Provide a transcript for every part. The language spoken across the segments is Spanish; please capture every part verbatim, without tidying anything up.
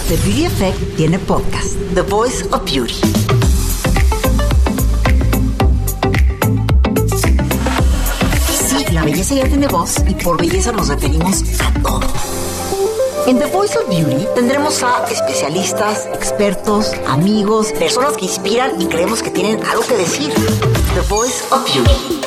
The Beauty Effect tiene podcast, The Voice of Beauty. Sí, la belleza ya tiene voz y por belleza nos referimos a todo. En The Voice of Beauty tendremos a especialistas, expertos, amigos, personas que inspiran y creemos que tienen algo que decir. The Voice of Beauty.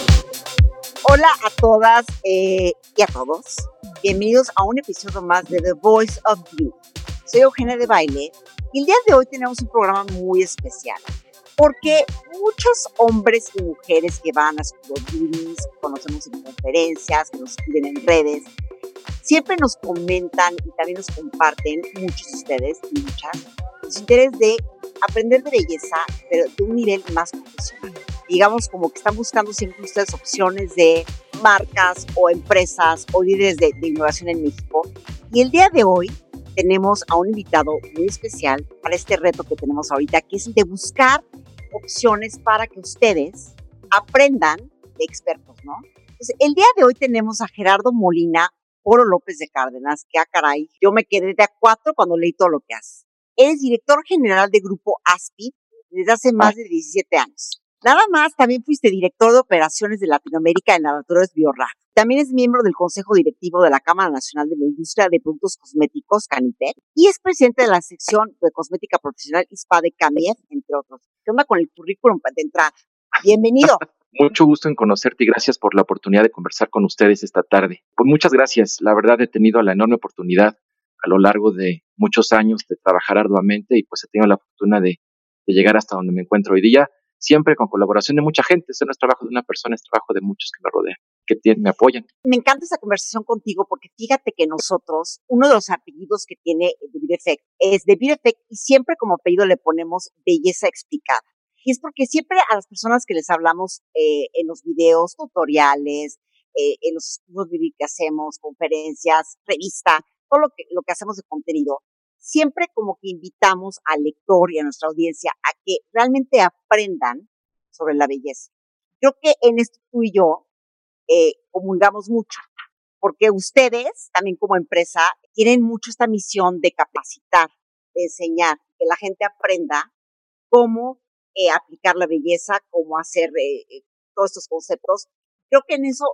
Hola a todas eh, y a todos. Bienvenidos a un episodio más de The Voice of Beauty. Soy Eugenia de Baile y el día de hoy tenemos un programa muy especial porque muchos hombres y mujeres que van a School of Beauty, que conocemos en conferencias, que nos escriben en redes, siempre nos comentan y también nos comparten, muchos de ustedes y muchas, su interés de aprender de belleza, pero de un nivel más profesional. Digamos como que están buscando siempre ustedes opciones de marcas o empresas o líderes de, de innovación en México. Y el día de hoy tenemos a un invitado muy especial para este reto que tenemos ahorita, que es el de buscar opciones para que ustedes aprendan de expertos, ¿no? Entonces, el día de hoy tenemos a Gerardo Molina Oro López de Cárdenas, que, ah, caray, yo me quedé de a cuatro cuando leí todo lo que hace. Él es director general de Grupo Aspid desde hace más de diecisiete años. Nada más, también fuiste director de operaciones de Latinoamérica en Laboratorios Biorra. También es miembro del Consejo Directivo de la Cámara Nacional de la Industria de Productos Cosméticos, CANIPER, y es presidente de la sección de Cosmética Profesional I S P A de CAMIEF, entre otros. ¿Qué onda con el currículum de entrada? Bienvenido. Mucho gusto en conocerte y gracias por la oportunidad de conversar con ustedes esta tarde. Pues muchas gracias. La verdad he tenido la enorme oportunidad a lo largo de muchos años de trabajar arduamente y pues he tenido la fortuna de, de llegar hasta donde me encuentro hoy día, siempre con colaboración de mucha gente. Este no es trabajo de una persona, es trabajo de muchos que me rodean, que tienen, me apoyan. Me encanta esta conversación contigo porque fíjate que nosotros, uno de los apellidos que tiene The Beauty Effect es The Beauty Effect y siempre como apellido le ponemos belleza explicada. Y es porque siempre a las personas que les hablamos eh, en los videos, tutoriales, eh, en los estudios que hacemos, conferencias, revista, todo lo que, lo que hacemos de contenido, siempre como que invitamos al lector y a nuestra audiencia a que realmente aprendan sobre la belleza. Creo que en esto tú y yo eh, comulgamos mucho, porque ustedes, también como empresa, tienen mucho esta misión de capacitar, de enseñar, que la gente aprenda cómo eh, aplicar la belleza, cómo hacer eh, todos estos conceptos. Creo que en eso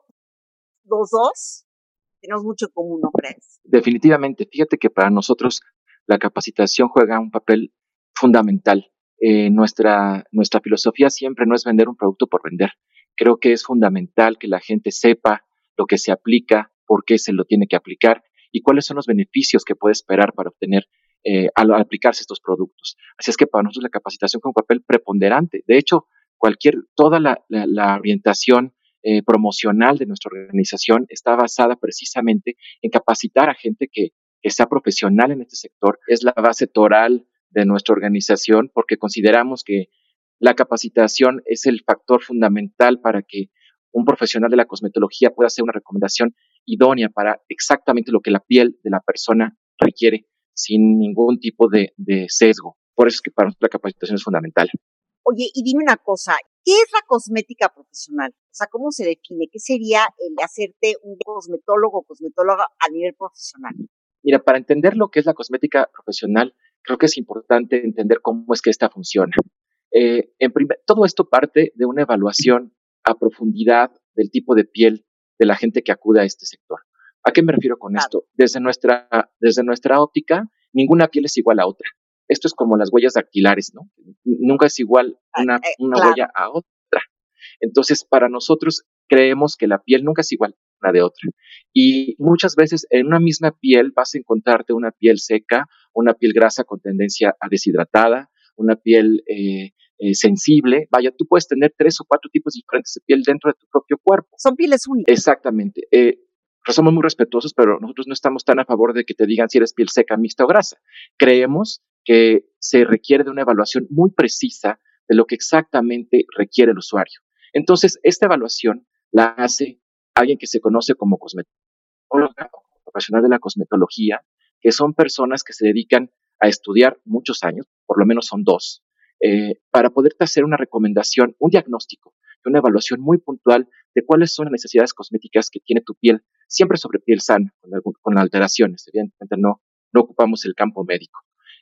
los dos tenemos mucho en común, ¿no crees? Definitivamente. Fíjate que para nosotros la capacitación juega un papel fundamental. Eh, nuestra, nuestra filosofía siempre no es vender un producto por vender. Creo que es fundamental que la gente sepa lo que se aplica, por qué se lo tiene que aplicar y cuáles son los beneficios que puede esperar para obtener eh, al, al aplicarse estos productos. Así es que para nosotros la capacitación juega un papel preponderante. De hecho, cualquier, toda la, la, la orientación eh, promocional de nuestra organización está basada precisamente en capacitar a gente que que sea profesional en este sector. Es la base toral de nuestra organización porque consideramos que la capacitación es el factor fundamental para que un profesional de la cosmetología pueda hacer una recomendación idónea para exactamente lo que la piel de la persona requiere sin ningún tipo de, de sesgo. Por eso es que para nosotros la capacitación es fundamental. Oye, y dime una cosa, ¿qué es la cosmética profesional? O sea, ¿cómo se define? ¿Qué sería el hacerte un cosmetólogo o cosmetóloga a nivel profesional? Mira, para entender lo que es la cosmética profesional, creo que es importante entender cómo es que esta funciona. Eh, en primer, todo esto parte de una evaluación a profundidad del tipo de piel de la gente que acude a este sector. ¿A qué me refiero con esto? Desde nuestra, desde nuestra óptica, ninguna piel es igual a otra. Esto es como las huellas dactilares, ¿no? Nunca es igual una, una claro. huella a otra. Entonces, para nosotros, creemos que la piel nunca es igual una de otra. Y muchas veces en una misma piel vas a encontrarte una piel seca, una piel grasa con tendencia a deshidratada, una piel eh, eh, sensible. Vaya, tú puedes tener tres o cuatro tipos diferentes de piel dentro de tu propio cuerpo. Son pieles únicas. Exactamente. Eh, somos muy respetuosos, pero nosotros no estamos tan a favor de que te digan si eres piel seca, mixta o grasa. Creemos que se requiere de una evaluación muy precisa de lo que exactamente requiere el usuario. Entonces, esta evaluación la hace alguien que se conoce como cosmetóloga o profesional de la cosmetología, que son personas que se dedican a estudiar muchos años, por lo menos son dos, eh, para poderte hacer una recomendación, un diagnóstico, una evaluación muy puntual de cuáles son las necesidades cosméticas que tiene tu piel, siempre sobre piel sana, con, algún, con alteraciones, evidentemente no, no ocupamos el campo médico.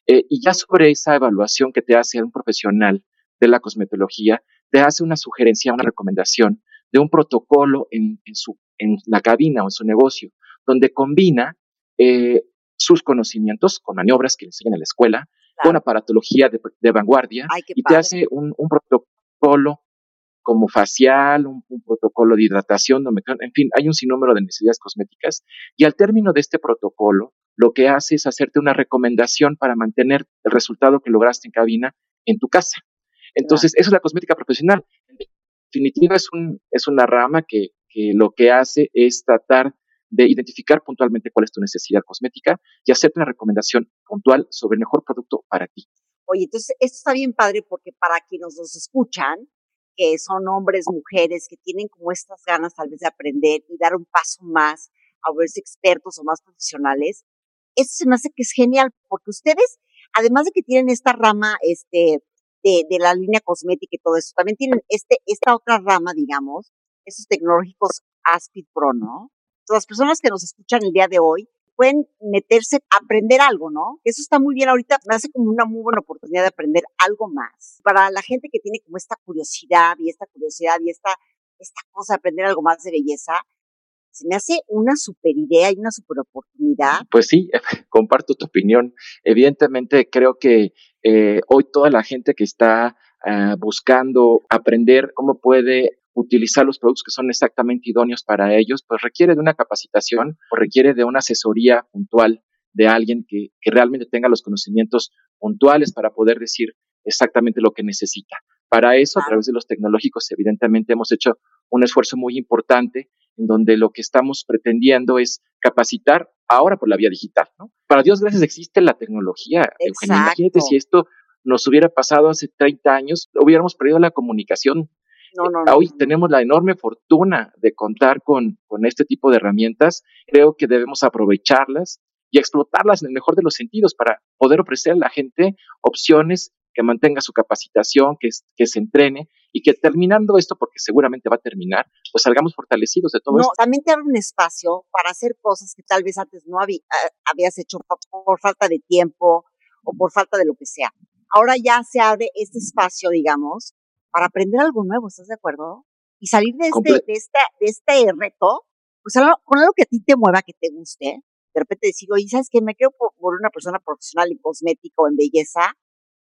Eh, y ya sobre esa evaluación que te hace un profesional de la cosmetología, te hace una sugerencia, una recomendación de un protocolo en, en, su, en la cabina o en su negocio, donde combina eh, sus conocimientos con maniobras que le enseñan en la escuela, claro, con aparatología de, de vanguardia, Ay, y padre. te hace un, un protocolo como facial, un, un protocolo de hidratación, en fin, hay un sinnúmero de necesidades cosméticas, y al término de este protocolo, lo que hace es hacerte una recomendación para mantener el resultado que lograste en cabina en tu casa. Entonces, claro, eso es la cosmética profesional. En definitiva, es, un, es una rama que, que lo que hace es tratar de identificar puntualmente cuál es tu necesidad cosmética y hacerte una recomendación puntual sobre el mejor producto para ti. Oye, entonces, esto está bien padre porque para quienes nos escuchan, que son hombres, mujeres, que tienen como estas ganas tal vez de aprender y dar un paso más a verse expertos o más profesionales, eso se me hace que es genial, porque ustedes, además de que tienen esta rama este, de, de la línea cosmética y todo eso, también tienen este, esta otra rama, digamos, esos tecnológicos Aspid Pro, ¿no? Entonces, las personas que nos escuchan el día de hoy pueden meterse a aprender algo, ¿no? Eso está muy bien ahorita, me hace como una muy buena oportunidad de aprender algo más. Para la gente que tiene como esta curiosidad y esta curiosidad y esta, esta cosa de aprender algo más de belleza, se me hace una super idea y una super oportunidad. Pues sí, comparto tu opinión. Evidentemente creo que eh, hoy toda la gente que está uh, buscando aprender cómo puede utilizar los productos que son exactamente idóneos para ellos, pues requiere de una capacitación o requiere de una asesoría puntual de alguien que, que realmente tenga los conocimientos puntuales para poder decir exactamente lo que necesita. Para eso, claro, a través de los tecnológicos, evidentemente hemos hecho un esfuerzo muy importante en donde lo que estamos pretendiendo es capacitar ahora por la vía digital, ¿no? Para Dios gracias existe la tecnología, Eugenia. Imagínate si esto nos hubiera pasado hace treinta años, hubiéramos perdido la comunicación. No, no, no, Hoy no, no. tenemos la enorme fortuna de contar con, con este tipo de herramientas. Creo que debemos aprovecharlas y explotarlas en el mejor de los sentidos para poder ofrecer a la gente opciones que mantenga su capacitación, que, que se entrene y que terminando esto, porque seguramente va a terminar, pues salgamos fortalecidos de todo no, esto. También te abre un espacio para hacer cosas que tal vez antes no habí, habías hecho por, por falta de tiempo o por falta de lo que sea. Ahora ya se abre este espacio, digamos, para aprender algo nuevo, ¿estás de acuerdo? Y salir de este, Comple- de esta, de este reto, pues algo, con algo que a ti te mueva, que te guste, de repente decir, oye, ¿sabes qué? Me quiero por, por una persona profesional en cosmética o en belleza,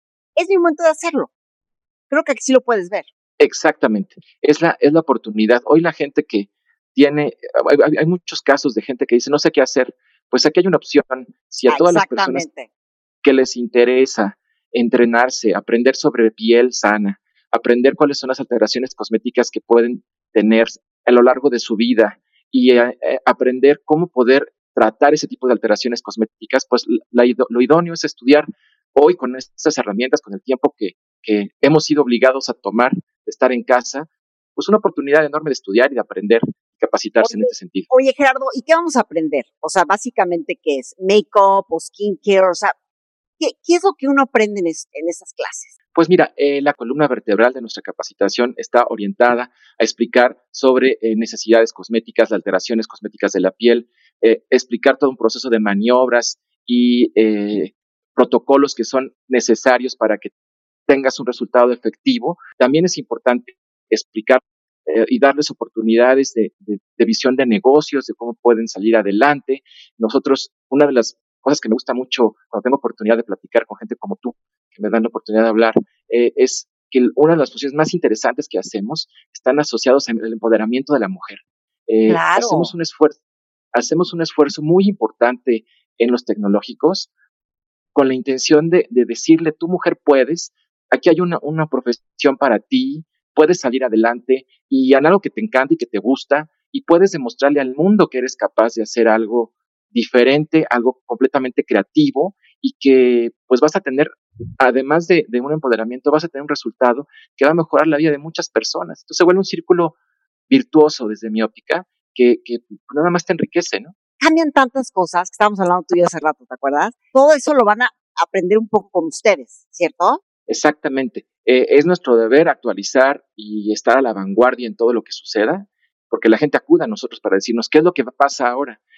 es mi momento de hacerlo. Creo que aquí sí lo puedes ver. Exactamente, es la, es la oportunidad. Hoy la gente que tiene, hay, hay muchos casos de gente que dice, no sé qué hacer, pues aquí hay una opción. Si a todas las personas que les interesa entrenarse, aprender sobre piel sana, aprender cuáles son las alteraciones cosméticas que pueden tener a lo largo de su vida y eh, eh, aprender cómo poder tratar ese tipo de alteraciones cosméticas, pues la, lo idóneo es estudiar hoy con estas herramientas, con el tiempo que, que hemos sido obligados a tomar de estar en casa, pues una oportunidad enorme de estudiar y de aprender y capacitarse oye, en este sentido. Oye, Gerardo, ¿y qué vamos a aprender? O sea, básicamente, ¿qué es? ¿Make-up o skincare? O sea, ¿qué, qué es lo que uno aprende en, es, en esas clases? Pues mira, eh, la columna vertebral de nuestra capacitación está orientada a explicar sobre eh, necesidades cosméticas, alteraciones cosméticas de la piel, eh, explicar todo un proceso de maniobras y eh, protocolos que son necesarios para que tengas un resultado efectivo. También es importante explicar eh, y darles oportunidades de, de, de visión de negocios, de cómo pueden salir adelante. Nosotros, una de las cosas que me gusta mucho cuando tengo oportunidad de platicar con gente como tú, que me dan la oportunidad de hablar, eh, es que una de las funciones más interesantes que hacemos están asociados al empoderamiento de la mujer. Eh, claro. Hacemos un esfuerzo, hacemos un esfuerzo muy importante en los tecnológicos con la intención de, de decirle, tú mujer puedes, aquí hay una, una profesión para ti, puedes salir adelante y en algo que te encanta y que te gusta y puedes demostrarle al mundo que eres capaz de hacer algo diferente, algo completamente creativo y que pues vas a tener, además de, de un empoderamiento, vas a tener un resultado que va a mejorar la vida de muchas personas. Entonces se vuelve un círculo virtuoso desde mi óptica que, que nada más te enriquece, ¿no? Cambian tantas cosas, que estábamos hablando tú y yo hace rato, ¿te acuerdas? Todo eso lo van a aprender un poco con ustedes, ¿cierto? Exactamente. Eh, es nuestro deber actualizar y estar a la vanguardia en todo lo que suceda, porque la gente acude a nosotros para decirnos qué es lo que pasa ahora.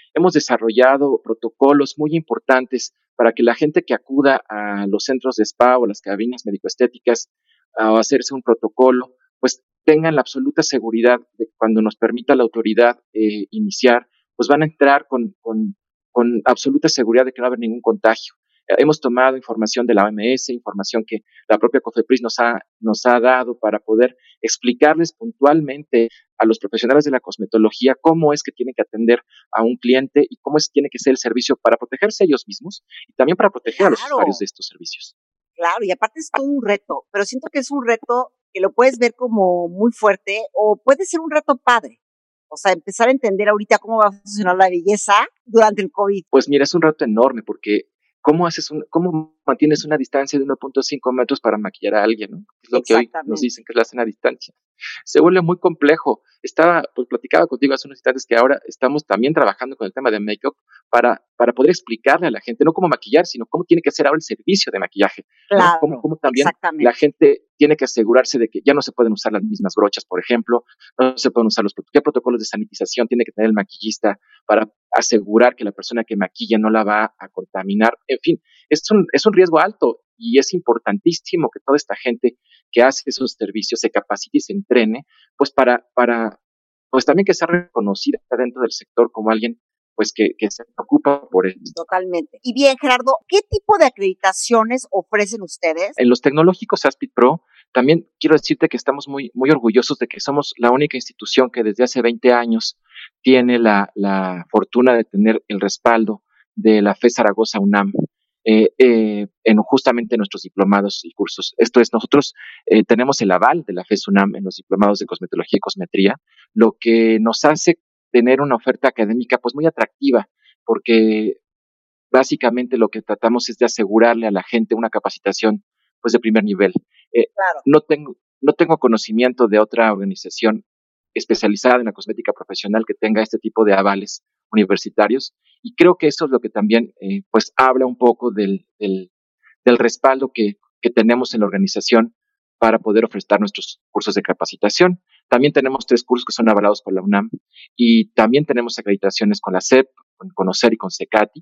hemos desarrollado protocolos muy importantes para que la gente que acuda a los centros de spa o las cabinas médico-estéticas a hacerse un protocolo, pues tengan la absoluta seguridad de que cuando nos permita la autoridad eh, iniciar, pues van a entrar con, con, con absoluta seguridad de que no va a haber ningún contagio. Eh, hemos tomado información de la O M S, información que la propia COFEPRIS nos ha, nos ha dado para poder explicarles puntualmente a los profesionales de la cosmetología cómo es que tienen que atender a un cliente y cómo es que tiene que ser el servicio para protegerse a ellos mismos y también para proteger claro. a los usuarios de estos servicios. Claro, y aparte es todo un reto, pero siento que es un reto que lo puedes ver como muy fuerte o puede ser un reto padre. O sea, empezar a entender ahorita cómo va a funcionar la belleza durante el COVID. Pues mira, es un reto enorme porque ¿cómo haces un, cómo mantienes una distancia de uno punto cinco metros para maquillar a alguien, ¿no? Es lo que hoy nos dicen que es la sana distancia. Se vuelve muy complejo. Estaba, pues platicaba contigo hace unos instantes que ahora estamos también trabajando con el tema de make-up para, para poder explicarle a la gente, no cómo maquillar, sino cómo tiene que ser ahora el servicio de maquillaje. Claro, ¿no? Cómo, cómo también la gente tiene que asegurarse de que ya no se pueden usar las mismas brochas, por ejemplo, no se pueden usar los qué protocolos de sanitización tiene que tener el maquillista para asegurar que la persona que maquilla no la va a contaminar. En fin, es un, es un riesgo alto y es importantísimo que toda esta gente que hace esos servicios se capacite y se entrene, pues para, para pues también que sea reconocida dentro del sector como alguien pues que, que se preocupa por él. Totalmente. Y bien, Gerardo, ¿qué tipo de acreditaciones ofrecen ustedes? En los tecnológicos Aspid Pro, también quiero decirte que estamos muy, muy orgullosos de que somos la única institución que desde hace veinte años tiene la, la fortuna de tener el respaldo de la F E Zaragoza UNAM. Eh, eh, en justamente nuestros diplomados y cursos. Esto es, nosotros eh, tenemos el aval de la F E S UNAM en los diplomados de cosmetología y cosmetría, lo que nos hace tener una oferta académica pues muy atractiva, porque básicamente lo que tratamos es de asegurarle a la gente una capacitación pues de primer nivel. Eh, claro. No tengo, no tengo conocimiento de otra organización especializada en la cosmética profesional que tenga este tipo de avales universitarios y creo que eso es lo que también eh, pues habla un poco del, del, del respaldo que, que tenemos en la organización para poder ofrecer nuestros cursos de capacitación. También tenemos tres cursos que son avalados por la UNAM y también tenemos acreditaciones con la S E P, con Conocer y con CECATI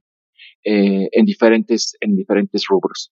eh, en, diferentes, en diferentes rubros.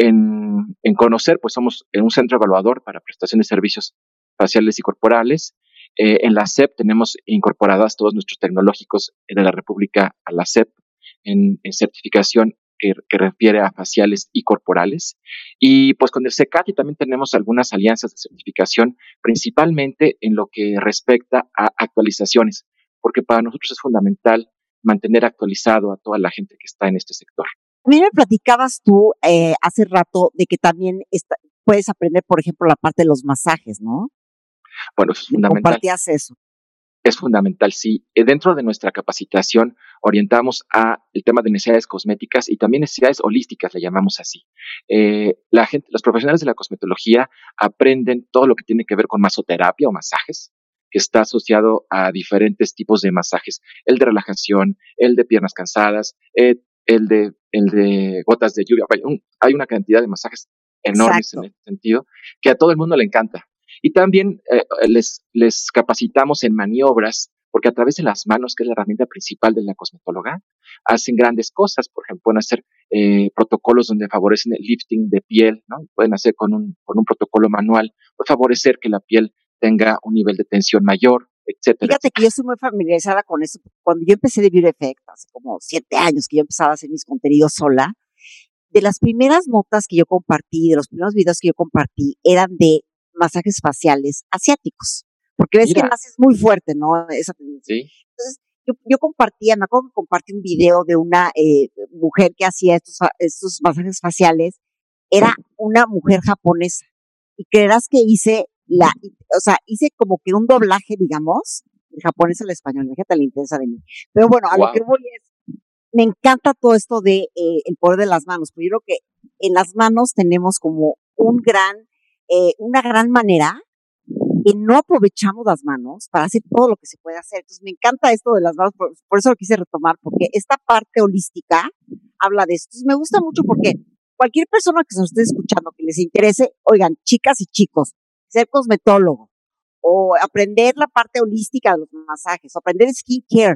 En, en Conocer, pues somos un centro evaluador para prestación de servicios faciales y corporales. Eh, en la S E P tenemos incorporadas todos nuestros tecnológicos de la República a la S E P en, en certificación que, que refiere a faciales y corporales. Y pues con el CECATI también tenemos algunas alianzas de certificación, principalmente en lo que respecta a actualizaciones, porque para nosotros es fundamental mantener actualizado a toda la gente que está en este sector. A mí me platicabas tú eh, hace rato de que también está, puedes aprender, por ejemplo, la parte de los masajes, ¿no? Bueno, es fundamental. ¿Compartías eso? Es fundamental, sí. Dentro de nuestra capacitación orientamos a el tema de necesidades cosméticas y también necesidades holísticas, le llamamos así. Eh, la gente, los profesionales de la cosmetología aprenden todo lo que tiene que ver con masoterapia o masajes, que está asociado a diferentes tipos de masajes, el de relajación, el de piernas cansadas, eh, el de el de gotas de lluvia. Hay una cantidad de masajes enormes Exacto. en ese sentido que a todo el mundo le encanta. Y también eh, les, les capacitamos en maniobras, porque a través de las manos, que es la herramienta principal de la cosmetóloga, hacen grandes cosas. Por ejemplo, pueden hacer eh, protocolos donde favorecen el lifting de piel, ¿no? Pueden hacer con un, con un protocolo manual, puede favorecer que la piel tenga un nivel de tensión mayor, etcétera. Fíjate que yo estoy muy familiarizada con eso. Cuando yo empecé de Beauty Effect, hace como siete años que yo empezaba a hacer mis contenidos sola, de las primeras notas que yo compartí, de los primeros videos que yo compartí, eran de masajes faciales asiáticos, porque ves Mira. que más es muy fuerte, ¿no? Esa tendencia. Sí. Entonces, yo, yo compartía, me acuerdo que compartí un video de una eh, mujer que hacía estos, estos masajes faciales, era una mujer japonesa, y creerás que hice la, o sea, hice como que un doblaje, digamos, de japonés al español, imagínate la intensa de mí, pero bueno, a wow. lo que voy es, me encanta todo esto de eh, el poder de las manos, porque yo creo que en las manos tenemos como un gran Eh, una gran manera que no aprovechamos las manos para hacer todo lo que se puede hacer. Entonces me encanta esto de las manos, por, por eso lo quise retomar, porque esta parte holística habla de esto. Entonces me gusta mucho porque cualquier persona que se nos esté escuchando, que les interese, oigan, chicas y chicos, ser cosmetólogo, o aprender la parte holística de los masajes, o aprender skincare,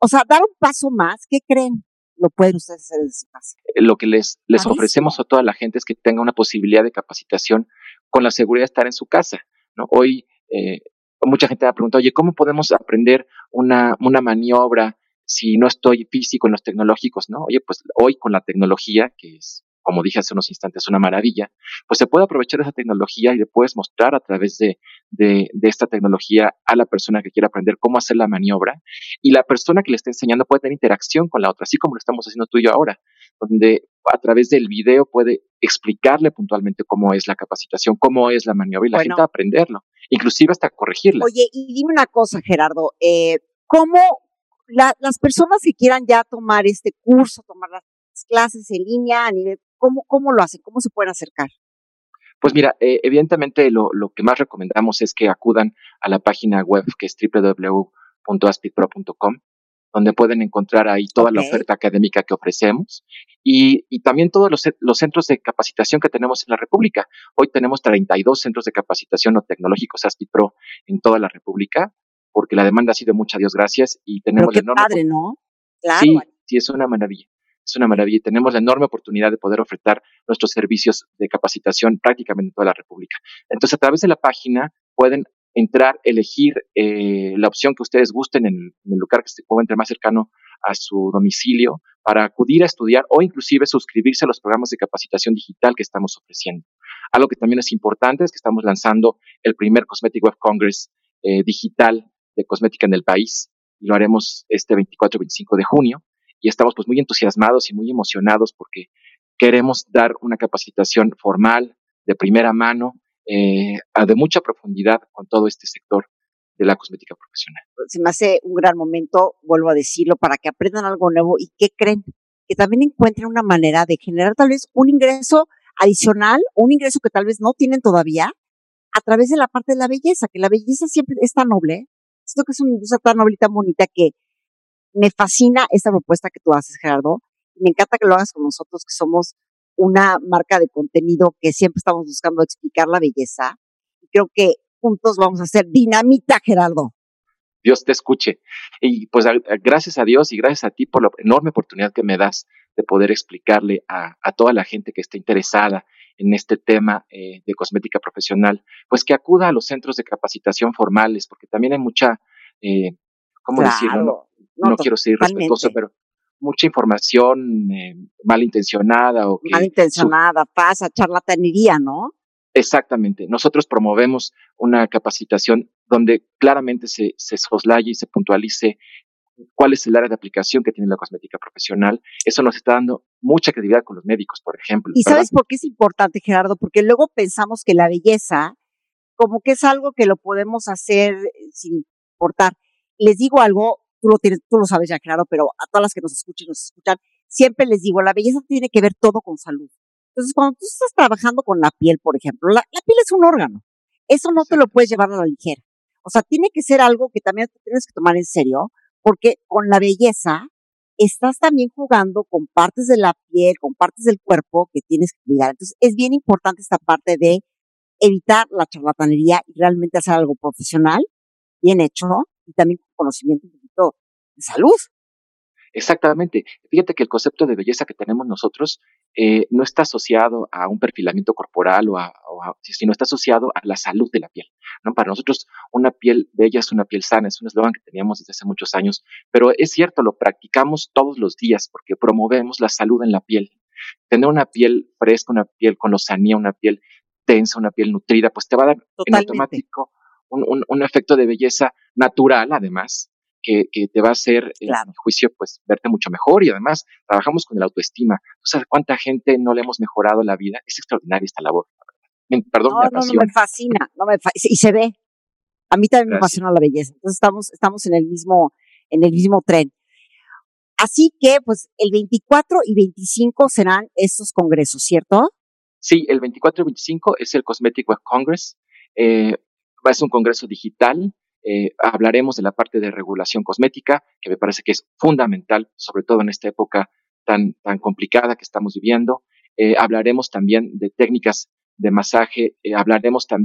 O sea, dar un paso más, ¿qué creen? Lo pueden ustedes hacer desde su casa. Lo que les, les Padrísimo. ofrecemos a toda la gente es que tenga una posibilidad de capacitación con la seguridad de estar en su casa, ¿no? Hoy eh, mucha gente me ha preguntado, oye, ¿cómo podemos aprender una, una maniobra si no estoy físico en los tecnológicos, ¿no? Oye, pues hoy con la tecnología, que es, como dije hace unos instantes, una maravilla, pues se puede aprovechar esa tecnología y le puedes mostrar a través de, de, de esta tecnología a la persona que quiera aprender cómo hacer la maniobra, y la persona que le está enseñando puede tener interacción con la otra, así como lo estamos haciendo tú y yo ahora, donde a través del video puede explicarle puntualmente cómo es la capacitación, cómo es la maniobra, y la Bueno. gente va a aprenderlo, inclusive hasta corregirla. Oye, y dime una cosa, Gerardo, eh, ¿cómo la, las personas que quieran ya tomar este curso, tomar las clases en línea a nivel, ¿cómo, cómo lo hacen? ¿Cómo se pueden acercar? Pues mira, eh, evidentemente lo, lo que más recomendamos es que acudan a la página web, que es doble u doble u doble u punto aspidpro punto com, donde pueden encontrar ahí toda Ok. la oferta académica que ofrecemos y, y también todos los, los centros de capacitación que tenemos en la República. Hoy tenemos treinta y dos centros de capacitación o tecnológicos ASPIDPRO en toda la República, porque la demanda ha sido mucha, Dios gracias, y Pero tenemos qué la enorme padre, ¿no? Claro. Sí, sí, es una maravilla. Es una maravilla. Tenemos la enorme oportunidad de poder ofertar nuestros servicios de capacitación prácticamente en toda la República. Entonces, a través de la página pueden entrar, elegir eh, la opción que ustedes gusten en, en el lugar que se encuentre más cercano a su domicilio para acudir a estudiar o inclusive suscribirse a los programas de capacitación digital que estamos ofreciendo. Algo que también es importante es que estamos lanzando el primer Cosmetic Web Congress eh, digital de cosmética en el país, y lo haremos este veinticuatro y veinticinco de junio, y estamos pues muy entusiasmados y muy emocionados porque queremos dar una capacitación formal, de primera mano, eh, de mucha profundidad con todo este sector de la cosmética profesional. Se me hace un gran momento, vuelvo a decirlo, para que aprendan algo nuevo y ¿qué creen? Que también encuentren una manera de generar tal vez un ingreso adicional, un ingreso que tal vez no tienen todavía, a través de la parte de la belleza, que la belleza siempre es tan noble. Siento que es una industria tan noble y tan bonita que me fascina esta propuesta que tú haces, Gerardo. Me encanta que lo hagas con nosotros, que somos una marca de contenido que siempre estamos buscando explicar la belleza. Y creo que juntos vamos a hacer dinamita, Gerardo. Dios te escuche. Y pues a, a, gracias a Dios y gracias a ti por la enorme oportunidad que me das de poder explicarle a, a toda la gente que esté interesada en este tema eh, de cosmética profesional, pues que acuda a los centros de capacitación formales, porque también hay mucha, eh, ¿cómo claro, decirlo? No, no, no quiero ser irrespetuoso, pero mucha información eh, malintencionada o que... Malintencionada, pasa, charlatanería, ¿no? Exactamente. Nosotros promovemos una capacitación donde claramente se, se soslaye y se puntualice cuál es el área de aplicación que tiene la cosmética profesional. Eso nos está dando mucha credibilidad con los médicos, por ejemplo. ¿Y ¿verdad? ¿Sabes por qué es importante, Gerardo? Porque luego pensamos que la belleza, como que es algo que lo podemos hacer sin importar. Les digo algo, tú lo tienes, tú lo sabes ya, Gerardo, pero a todas las que nos escuchen, nos escuchan, siempre les digo, la belleza tiene que ver todo con salud. Entonces, cuando tú estás trabajando con la piel, por ejemplo, la, la piel es un órgano. Eso no te lo puedes llevar a la ligera. O sea, tiene que ser algo que también tienes que tomar en serio, porque con la belleza estás también jugando con partes de la piel, con partes del cuerpo que tienes que cuidar. Entonces, es bien importante esta parte de evitar la charlatanería y realmente hacer algo profesional, bien hecho, y también con conocimiento un poquito de salud. Exactamente. Fíjate que el concepto de belleza que tenemos nosotros eh, no está asociado a un perfilamiento corporal, o a, o a, sino está asociado a la salud de la piel, ¿no? Para nosotros, una piel bella es una piel sana, es un eslogan que teníamos desde hace muchos años, pero es cierto, lo practicamos todos los días porque promovemos la salud en la piel. Tener una piel fresca, una piel con lozanía, una piel tensa, una piel nutrida, pues te va a dar Totalmente. En automático un, un, un efecto de belleza natural, además, Que, que te va a hacer, claro. En mi juicio, pues verte mucho mejor, y además trabajamos con el autoestima. ¿Tú sabes cuánta gente no le hemos mejorado la vida? Es extraordinaria esta labor. Me, perdón, no, me no, no, me fascina, no me fa y se ve. A mí también Gracias. Me apasiona la belleza. Entonces estamos, estamos en el mismo, en el mismo tren. Así que, pues, el veinticuatro y veinticinco serán estos congresos, ¿cierto? Sí, el veinticuatro y veinticinco es el Cosmetic Web Congress. Eh, va a ser un congreso digital. Eh, hablaremos de la parte de regulación cosmética, que me parece que es fundamental, sobre todo en esta época tan, tan complicada que estamos viviendo. Eh, hablaremos también de técnicas de masaje, eh, hablaremos también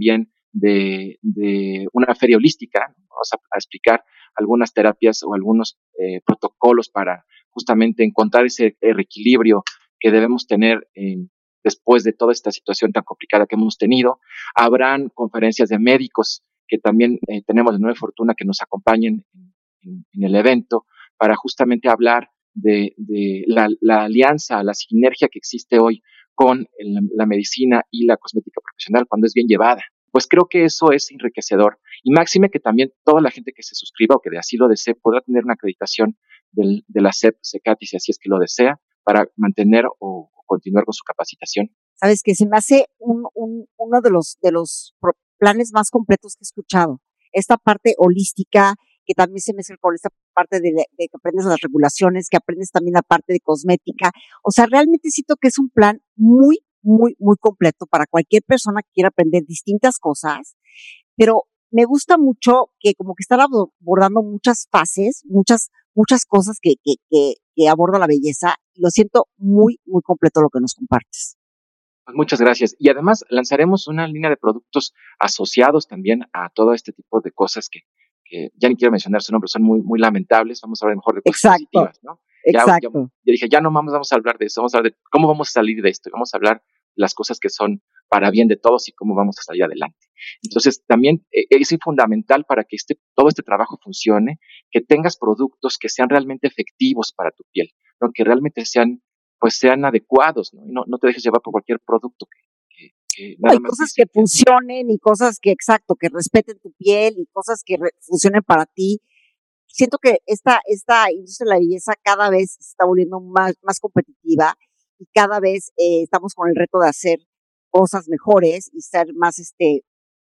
de, de una feria holística. Vamos a, a explicar algunas terapias o algunos eh, protocolos para justamente encontrar ese equilibrio que debemos tener en, después de toda esta situación tan complicada que hemos tenido. Habrán conferencias de médicos que también eh, tenemos de nueva fortuna que nos acompañen en, en, en el evento para justamente hablar de, de la, la alianza, la sinergia que existe hoy con el, la medicina y la cosmética profesional cuando es bien llevada. Pues creo que eso es enriquecedor. Y máxime que también toda la gente que se suscriba o que de así lo desee podrá tener una acreditación del, de la C E P, CECATI, si así es que lo desea, para mantener o, o continuar con su capacitación. Sabes que se me hace un, un, uno de los, de los planes más completos que he escuchado. Esta parte holística, que también se mezcla con esta parte de, de que aprendes las regulaciones, que aprendes también la parte de cosmética. O sea, realmente siento que es un plan muy, muy, muy completo para cualquier persona que quiera aprender distintas cosas, pero me gusta mucho que como que están abordando muchas fases, muchas, muchas cosas que, que, que, que aborda la belleza, y lo siento muy, muy completo lo que nos compartes. Pues muchas gracias. Y además lanzaremos una línea de productos asociados también a todo este tipo de cosas que, que ya ni quiero mencionar su nombre, son muy, muy lamentables. Vamos a hablar mejor de cosas Exacto, positivas, ¿no? Exacto. Ya, ya, ya dije, ya no vamos, vamos a hablar de eso, vamos a hablar de cómo vamos a salir de esto, vamos a hablar de las cosas que son para bien de todos y cómo vamos a salir adelante. Entonces, también eh, es fundamental para que este, todo este trabajo funcione, que tengas productos que sean realmente efectivos para tu piel, ¿no? Que realmente sean pues sean adecuados, ¿no? Y no, no te dejes llevar por cualquier producto que, que, que nada Hay más cosas dice que funcionen y cosas que, exacto, que respeten tu piel y cosas que re- funcionen para ti. Siento que esta, esta industria de la belleza cada vez se está volviendo más, más competitiva y cada vez eh, estamos con el reto de hacer cosas mejores y ser más, este,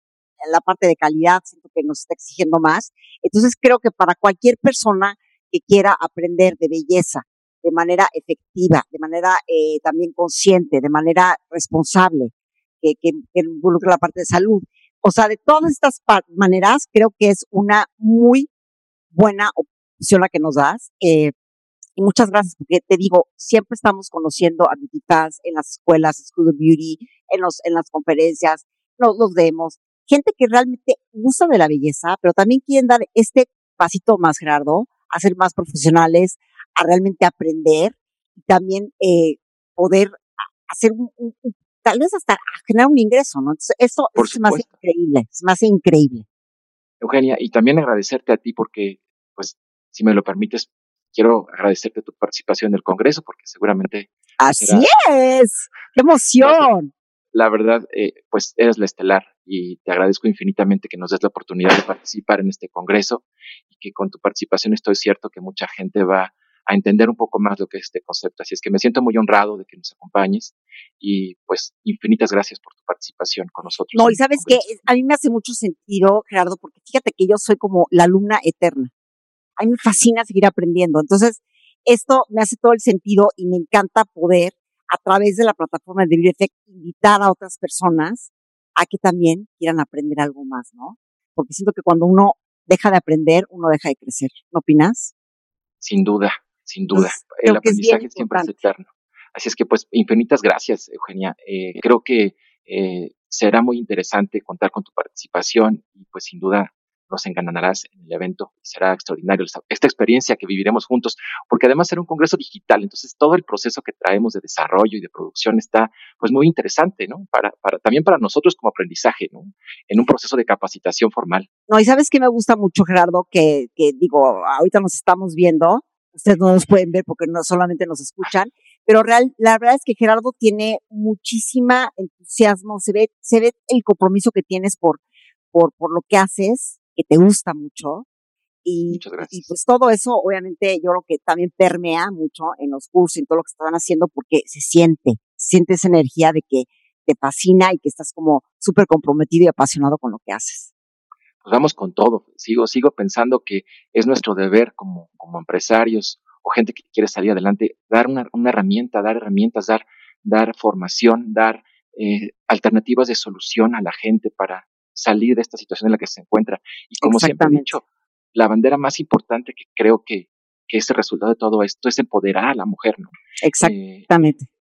en la parte de calidad, siento que nos está exigiendo más. Entonces creo que para cualquier persona que quiera aprender de belleza de manera efectiva, de manera eh, también consciente, de manera responsable, que, que, que involucre la parte de salud. O sea, de todas estas maneras, creo que es una muy buena opción la que nos das. Eh, y muchas gracias, porque te digo, siempre estamos conociendo a Beauty Pass en las escuelas, School of Beauty, en, los, en las conferencias, los, los demos. Gente que realmente gusta de la belleza, pero también quieren dar este pasito más, Gerardo, a ser más profesionales, a realmente aprender y también eh, poder hacer un, un, un, tal vez hasta generar un ingreso, ¿no? Entonces, eso, por eso se me hace supuesto, increíble, se me hace increíble. Eugenia, y también agradecerte a ti porque, pues, si me lo permites, quiero agradecerte tu participación en el Congreso porque seguramente pues, Así será, es, qué emoción. La verdad, eh, pues eres la estelar y te agradezco infinitamente que nos des la oportunidad de participar en este congreso y que con tu participación estoy cierto que mucha gente va a entender un poco más lo que es este concepto. Así es que me siento muy honrado de que nos acompañes y pues infinitas gracias por tu participación con nosotros. No, y en este sabes que congreso. a mí me hace mucho sentido, Gerardo, porque fíjate que yo soy como la alumna eterna. A mí me fascina seguir aprendiendo. Entonces, esto me hace todo el sentido y me encanta poder, a través de la plataforma de Beauty Effect, invitar a otras personas a que también quieran aprender algo más, ¿no? Porque siento que cuando uno deja de aprender, uno deja de crecer. ¿No opinas? Sin duda, sin duda. Entonces, El creo que es bien aprendizaje siempre es importante. eterno. Así es que pues infinitas gracias, Eugenia. Eh, creo que eh, será muy interesante contar con tu participación y pues sin duda nos enganarás en el evento. Será extraordinario esta experiencia que viviremos juntos, porque además será un congreso digital, entonces todo el proceso que traemos de desarrollo y de producción está pues muy interesante, ¿no? Para, para, también para nosotros como aprendizaje, ¿no? En un proceso de capacitación formal. No, y sabes que me gusta mucho, Gerardo, que, que digo, ahorita nos estamos viendo, ustedes no nos pueden ver porque no solamente nos escuchan, pero real, la verdad es que Gerardo tiene muchísima entusiasmo, se ve, se ve el compromiso que tienes por, por, por lo que haces, que te gusta mucho, y, Muchas gracias. y pues todo eso, obviamente, yo creo que también permea mucho en los cursos y en todo lo que están haciendo, porque se siente, se siente esa energía de que te fascina y que estás como súper comprometido y apasionado con lo que haces. Pues vamos con todo. Sigo, sigo pensando que es nuestro deber como, como empresarios o gente que quiere salir adelante, dar una, una herramienta, dar herramientas, dar, dar formación, dar eh, alternativas de solución a la gente para salir de esta situación en la que se encuentra. Y como siempre he dicho, la bandera más importante que creo que, que es el resultado de todo esto es empoderar a la mujer, ¿no? Exactamente. Eh,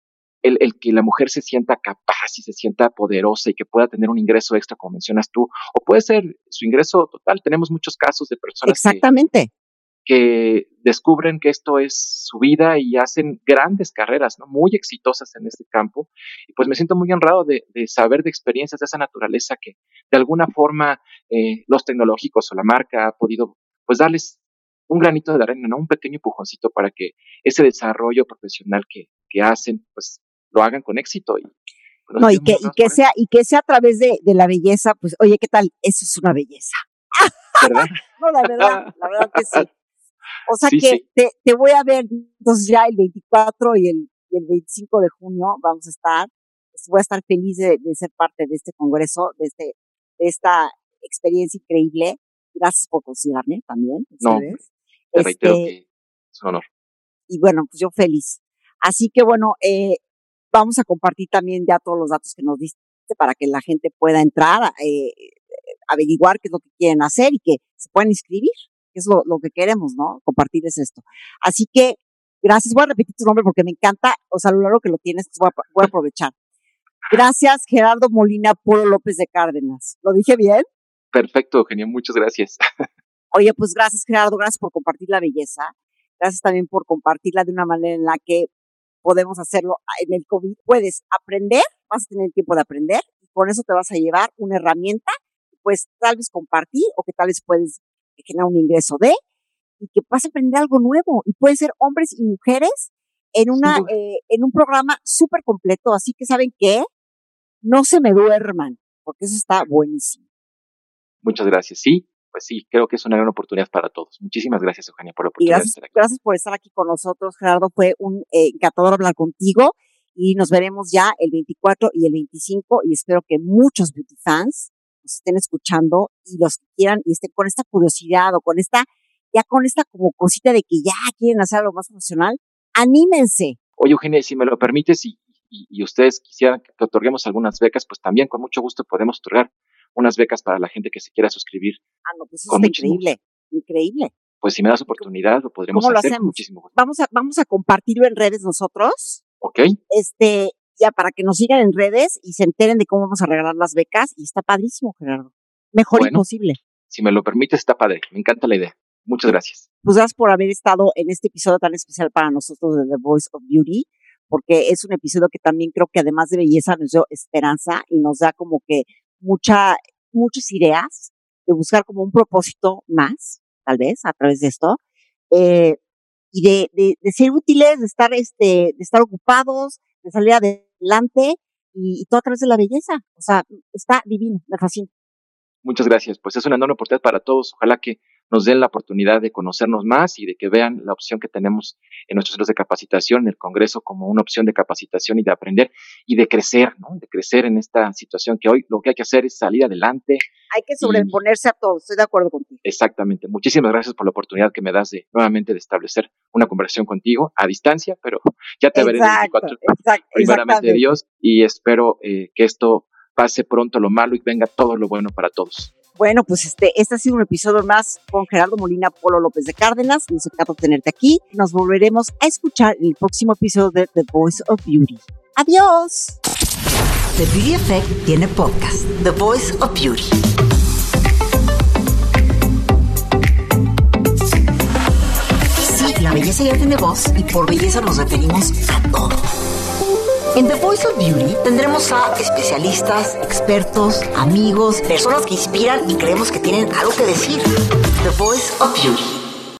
el, el que la mujer se sienta capaz y se sienta poderosa y que pueda tener un ingreso extra, como mencionas tú, o puede ser su ingreso total. Tenemos muchos casos de personas Exactamente. Que, que descubren que esto es su vida y hacen grandes carreras, ¿no? Muy exitosas en este campo. Y pues me siento muy honrado de, de saber de experiencias de esa naturaleza que de alguna forma eh, los tecnológicos o la marca ha podido pues darles un granito de arena, ¿no? Un pequeño empujoncito para que ese desarrollo profesional que, que hacen, pues lo hagan con éxito. Y, pues, no, y que, y que sea, y que sea a través de, de la belleza, pues, oye, ¿qué tal? Eso es una belleza. ¿Verdad? No, la verdad, la verdad que sí. O sea sí, que sí. Te, te voy a ver, entonces ya el veinticuatro y el, y el veinticinco de junio vamos a estar, pues, voy a estar feliz de, de ser parte de este congreso, de este, de esta experiencia increíble. Gracias por considerarme también. No, ¿sabes? te Este, reitero que es un honor. Y bueno, pues yo feliz. Así que bueno, eh, vamos a compartir también ya todos los datos que nos diste para que la gente pueda entrar, eh, averiguar qué es lo que quieren hacer y que se puedan inscribir, que es lo, lo que queremos, ¿no? Compartirles esto. Así que, gracias. Voy a repetir tu nombre porque me encanta, o sea, lo largo que lo tienes, voy a, voy a aprovechar. Gracias, Gerardo Molina Polo López de Cárdenas. ¿Lo dije bien? Perfecto, Eugenia, muchas gracias. Oye, pues gracias, Gerardo, gracias por compartir la belleza. Gracias también por compartirla de una manera en la que podemos hacerlo en el COVID. Puedes aprender, vas a tener tiempo de aprender y con eso te vas a llevar una herramienta que puedes tal vez compartir o que tal vez puedes generar un ingreso de y que vas a aprender algo nuevo y pueden ser hombres y mujeres en una Sí. eh, en un programa súper completo. Así que, ¿saben qué? No se me duerman porque eso está buenísimo. Muchas gracias. Sí, pues sí, creo que es una gran oportunidad para todos. Muchísimas gracias, Eugenia, por la Y oportunidad gracias, de estar aquí. gracias por estar aquí con nosotros, Gerardo. Fue un eh, encantador hablar contigo y nos veremos ya el veinticuatro y el veinticinco y espero que muchos beauty fans nos estén escuchando y los que quieran y estén con esta curiosidad o con esta, ya con esta como cosita de que ya quieren hacer algo más profesional. ¡Anímense! Oye, Eugenia, si me lo permites y, y, y ustedes quisieran que otorguemos algunas becas, pues también con mucho gusto podemos otorgar unas becas para la gente que se quiera suscribir. Ah, no, pues eso Con está muchísimo increíble, increíble. Pues si me das oportunidad, lo podremos ¿Cómo lo hacer con hacemos? muchísimo gusto. Vamos a, vamos a compartirlo en redes nosotros. ¿Ok? Este, ya para que nos sigan en redes y se enteren de cómo vamos a regalar las becas. Y está padrísimo, Gerardo. Mejor Bueno. imposible. Si me lo permites, está padre. Me encanta la idea. Muchas gracias. Pues gracias por haber estado en este episodio tan especial para nosotros de The Voice of Beauty, porque es un episodio que también creo que además de belleza nos dio esperanza y nos da como que mucha, muchas ideas de buscar como un propósito más, tal vez, a través de esto, eh, y de, de, de ser útiles, de estar, este, de estar ocupados, de salir adelante y, y todo a través de la belleza. O sea, está divino, me fascina. Muchas gracias. Pues es una enorme oportunidad para todos. Ojalá que nos den la oportunidad de conocernos más y de que vean la opción que tenemos en nuestros centros de capacitación, en el Congreso, como una opción de capacitación y de aprender y de crecer, ¿no? De crecer en esta situación que hoy lo que hay que hacer es salir adelante. Hay que sobreponerse y... a todo. Estoy de acuerdo contigo. Exactamente. Muchísimas gracias por la oportunidad que me das de nuevamente de establecer una conversación contigo a distancia, pero ya te veré en el veinticuatro. Exacto, primeramente Dios, y espero eh, que esto pase pronto lo malo y venga todo lo bueno para todos. Bueno, pues este, este ha sido un episodio más con Gerardo Molina Polo López de Cárdenas. Nos encanta tenerte aquí. Nos volveremos a escuchar en el próximo episodio de The Voice of Beauty. ¡Adiós! The Beauty Effect tiene podcast, The Voice of Beauty. Sí, la belleza ya tiene voz y por belleza nos referimos a todo. En The Voice of Beauty tendremos a especialistas, expertos, amigos, personas que inspiran y creemos que tienen algo que decir. The Voice of Beauty.